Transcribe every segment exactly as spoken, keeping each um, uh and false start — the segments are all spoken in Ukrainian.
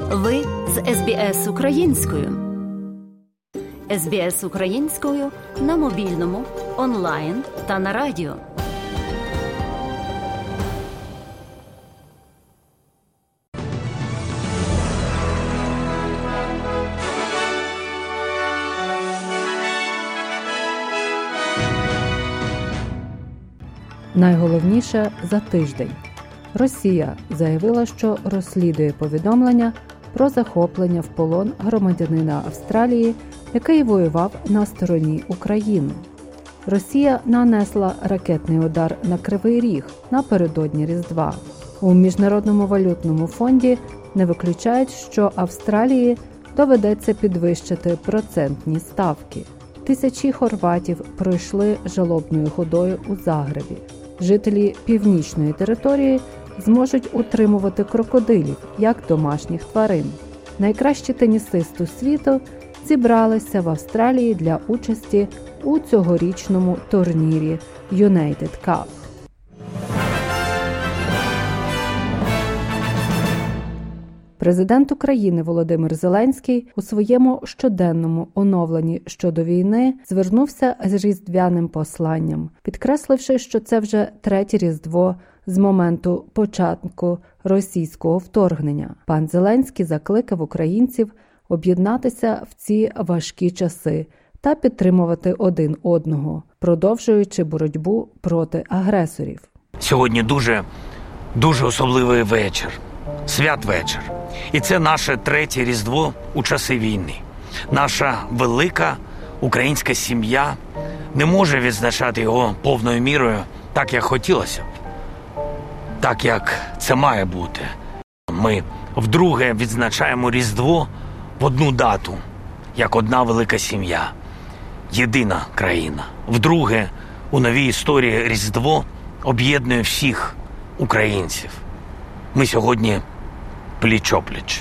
Ви з ес бі ес українською. ес бі ес українською на мобільному, онлайн та на радіо. Найголовніше за тиждень. Росія заявила, що розслідує повідомлення про захоплення в полон громадянина Австралії, який воював на стороні України. Росія нанесла ракетний удар на Кривий Ріг напередодні Різдва. У Міжнародному валютному фонді не виключають, що Австралії доведеться підвищити процентні ставки. Тисячі хорватів пройшли жалобною ходою у Загребі. Жителі північної території зможуть утримувати крокодилів як домашніх тварин. Найкращі тенісисти світу зібралися в Австралії для участі у цьогорічному турнірі United Cup. Президент України Володимир Зеленський у своєму щоденному оновленні щодо війни звернувся з різдвяним посланням, підкресливши, що це вже третє Різдво з моменту початку російського вторгнення. Пан Зеленський закликав українців об'єднатися в ці важкі часи та підтримувати один одного, продовжуючи боротьбу проти агресорів. Сьогодні дуже, дуже особливий вечір, святвечір. І це наше третє Різдво у часи війни. Наша велика українська сім'я не може відзначати його повною мірою так, як хотілося б. Так, як це має бути. Ми вдруге відзначаємо Різдво в одну дату, як одна велика сім'я, єдина країна. Вдруге у новій історії Різдво об'єднує всіх українців. Ми сьогодні пліч-опліч.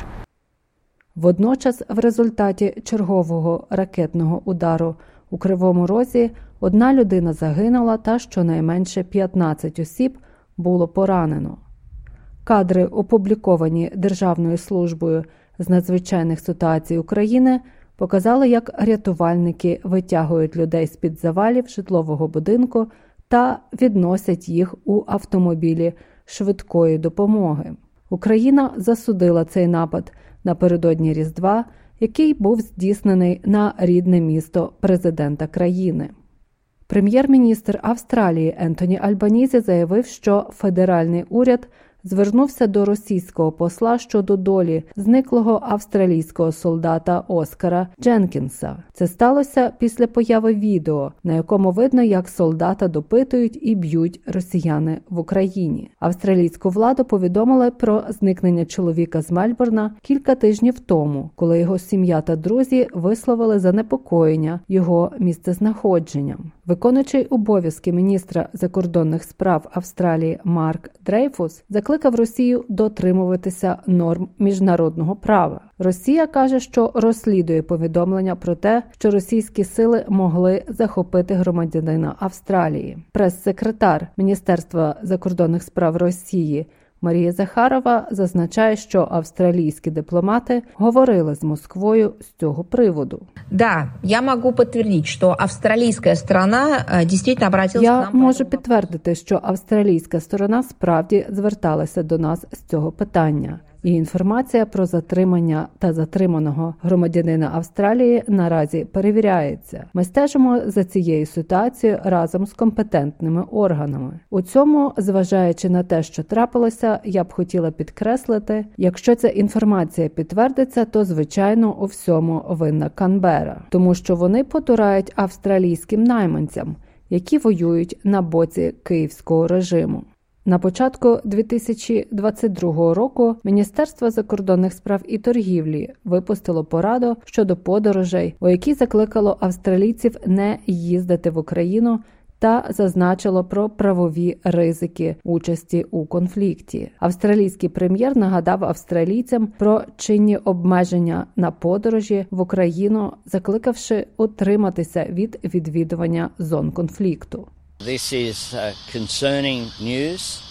Водночас, в результаті чергового ракетного удару у Кривому Розі одна людина загинула та щонайменше п'ятнадцять осіб було поранено. Кадри, опубліковані Державною службою з надзвичайних ситуацій України, показали, як рятувальники витягують людей з-під завалів житлового будинку та відносять їх у автомобілі швидкої допомоги. Україна засудила цей напад напередодні Різдва, який був здійснений на рідне місто президента країни. Прем'єр-міністр Австралії Ентоні Альбанізі заявив, що федеральний уряд звернувся до російського посла щодо долі зниклого австралійського солдата Оскара Дженкінса. Це сталося після появи відео, на якому видно, як солдата допитують і б'ють росіяни в Україні. Австралійську владу повідомили про зникнення чоловіка з Мельбурна кілька тижнів тому, коли його сім'я та друзі висловили занепокоєння його місцезнаходженням. Виконуючий обов'язки міністра закордонних справ Австралії Марк Дрейфус закликав Росію дотримуватися норм міжнародного права. Росія каже, що розслідує повідомлення про те, що російські сили могли захопити громадянина Австралії. Прес-секретар Міністерства закордонних справ Росії Марія Захарова зазначає, що австралійські дипломати говорили з Москвою з цього приводу. Да, я можу підтвердити, що австралійська сторона дійсно обратилася Я к нам. Я можу підтвердити, що австралійська сторона справді зверталася до нас з цього питання. І інформація про затримання та затриманого громадянина Австралії наразі перевіряється. Ми стежимо за цією ситуацією разом з компетентними органами. У цьому, зважаючи на те, що трапилося, я б хотіла підкреслити, якщо ця інформація підтвердиться, то, звичайно, у всьому винна Канберра. Тому що вони потурають австралійським найманцям, які воюють на боці київського режиму. На початку дві тисячі двадцять другого року Міністерство закордонних справ і торгівлі випустило пораду щодо подорожей, у якій закликало австралійців не їздити в Україну та зазначило про правові ризики участі у конфлікті. Австралійський прем'єр нагадав австралійцям про чинні обмеження на подорожі в Україну, закликавши утриматися від відвідування зон конфлікту. This is concerning news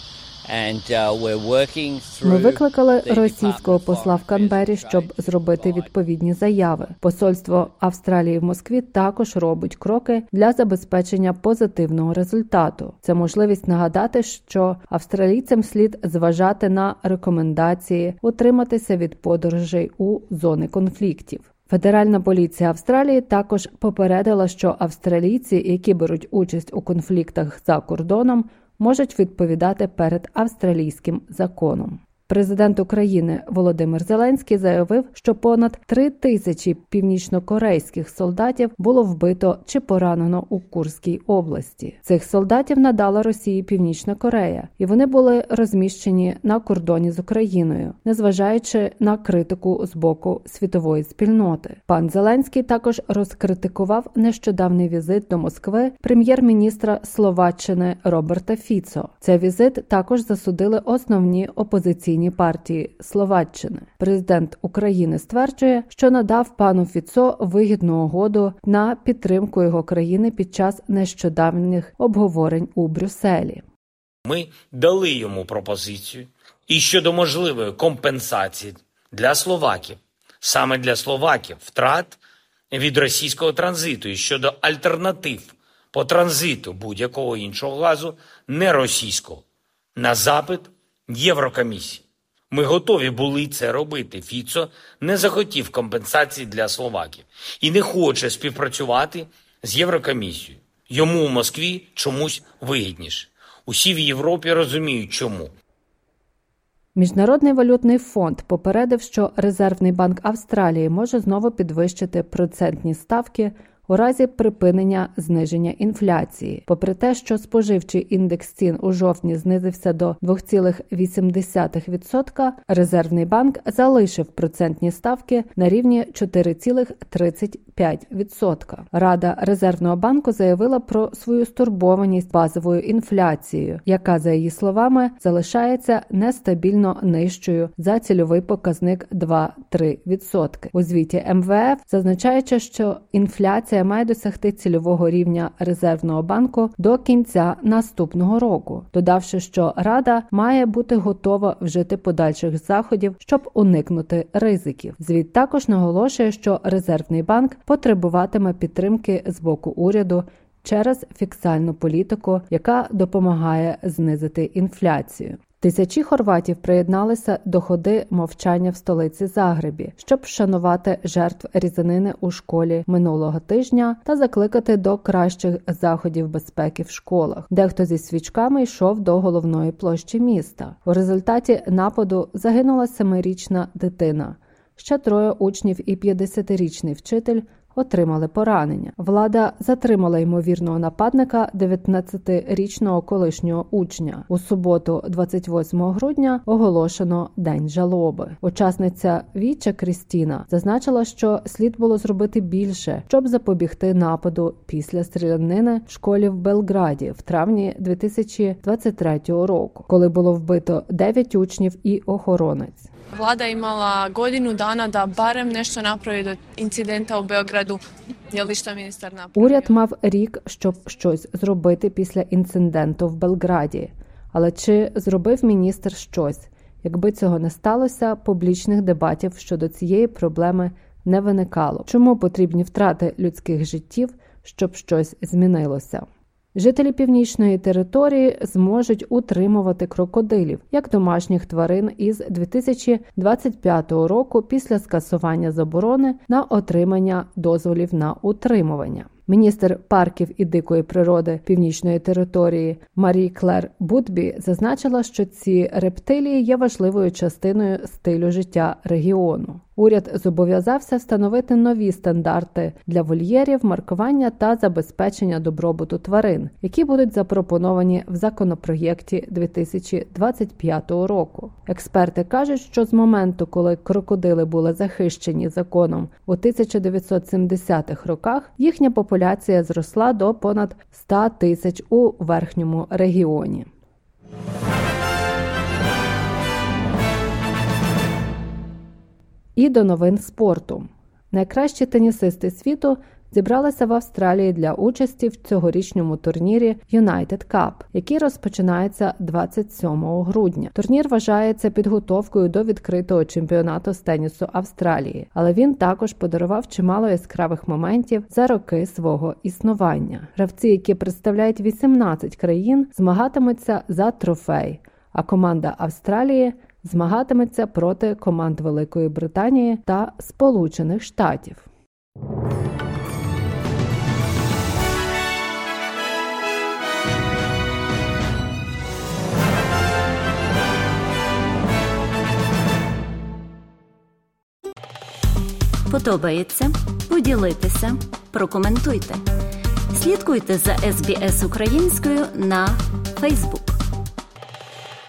Ми викликали російського посла в Канбері, щоб зробити відповідні заяви. Посольство Австралії в Москві також робить кроки для забезпечення позитивного результату. Це можливість нагадати, що австралійцям слід зважати на рекомендації утриматися від подорожей у зони конфліктів. Федеральна поліція Австралії також попередила, що австралійці, які беруть участь у конфліктах за кордоном, можуть відповідати перед австралійським законом. Президент України Володимир Зеленський заявив, що понад три тисячі північнокорейських солдатів було вбито чи поранено у Курській області. Цих солдатів надала Росії Північна Корея, і вони були розміщені на кордоні з Україною, незважаючи на критику з боку світової спільноти. Пан Зеленський також розкритикував нещодавний візит до Москви прем'єр-міністра Словаччини Роберта Фіцо. Цей візит також засудили основні опозиційні партії Словаччини. Президент України стверджує, що надав пану Фіцо вигідну угоду на підтримку його країни під час нещодавніх обговорень у Брюсселі. Ми дали йому пропозицію і щодо можливої компенсації для словаків, саме для словаків, втрат від російського транзиту і щодо альтернатив по транзиту будь-якого іншого газу не російського на запит Єврокомісії. Ми готові були це робити. Фіцо не захотів компенсації для словаків і не хоче співпрацювати з Єврокомісією. Йому у Москві чомусь вигідніше. Усі в Європі розуміють, чому. Міжнародний валютний фонд попередив, що Резервний банк Австралії може знову підвищити процентні ставки у разі припинення зниження інфляції. Попри те, що споживчий індекс цін у жовтні знизився до два цілих вісім десятих відсотка, Резервний банк залишив процентні ставки на рівні чотири цілих тридцять п'ять відсотка. Рада Резервного банку заявила про свою стурбованість базовою інфляцією, яка, за її словами, залишається нестабільно нижчою за цільовий показник два-три відсотки. У звіті ем ве еф зазначається, що інфляція має досягти цільового рівня Резервного банку до кінця наступного року, додавши, що Рада має бути готова вжити подальших заходів, щоб уникнути ризиків. Звіт також наголошує, що Резервний банк потребуватиме підтримки з боку уряду через фіскальну політику, яка допомагає знизити інфляцію. Тисячі хорватів приєдналися до ходи мовчання в столиці Загребі, щоб вшанувати жертв різанини у школі минулого тижня та закликати до кращих заходів безпеки в школах. Дехто зі свічками йшов до головної площі міста. У результаті нападу загинула семирічна дитина. Ще троє учнів і п'ятдесятирічний вчитель отримали поранення. Влада затримала ймовірного нападника, дев'ятнадцятирічного колишнього учня. У суботу, двадцять восьмого грудня, оголошено День жалоби. Учасниця Віча Крістіна зазначила, що слід було зробити більше, щоб запобігти нападу після стрілянини в школі в Белграді в травні дві тисячі двадцять третього року, коли було вбито дев'ять учнів і охоронець. Vlada imala godinu dana da barem nešto napravi do incidenta u Beogradu. Je li što ministar napravio? Уряд мав рік, щоб щось зробити після інциденту в Белграді. Але чи зробив міністр щось? Якби цього не сталося, публічних дебатів щодо цієї проблеми не виникало. Чому потрібні втрати людських життів, щоб щось змінилося? Жителі північної території зможуть утримувати крокодилів як домашніх тварин із дві тисячі двадцять п'ятого року після скасування заборони на отримання дозволів на утримування. Міністр парків і дикої природи північної території Марі Клер Бутбі зазначила, що ці рептилії є важливою частиною стилю життя регіону. Уряд зобов'язався встановити нові стандарти для вольєрів, маркування та забезпечення добробуту тварин, які будуть запропоновані в законопроєкті дві тисячі двадцять п'ятого року. Експерти кажуть, що з моменту, коли крокодили були захищені законом у тисяча дев'ятсот сімдесятих роках, їхня популяція зросла до понад ста тисяч у верхньому регіоні. І до новин спорту. Найкращі тенісисти світу зібралися в Австралії для участі в цьогорічному турнірі United Cup, який розпочинається двадцять сьомого грудня. Турнір вважається підготовкою до відкритого чемпіонату з тенісу Австралії, але він також подарував чимало яскравих моментів за роки свого існування. Гравці, які представляють вісімнадцять країн, змагатимуться за трофей, а команда Австралії змагатиметься проти команд Великої Британії та Сполучених Штатів. Подобається? Поділіться, прокоментуйте. Слідкуйте за ес бі ес Українською на Facebook.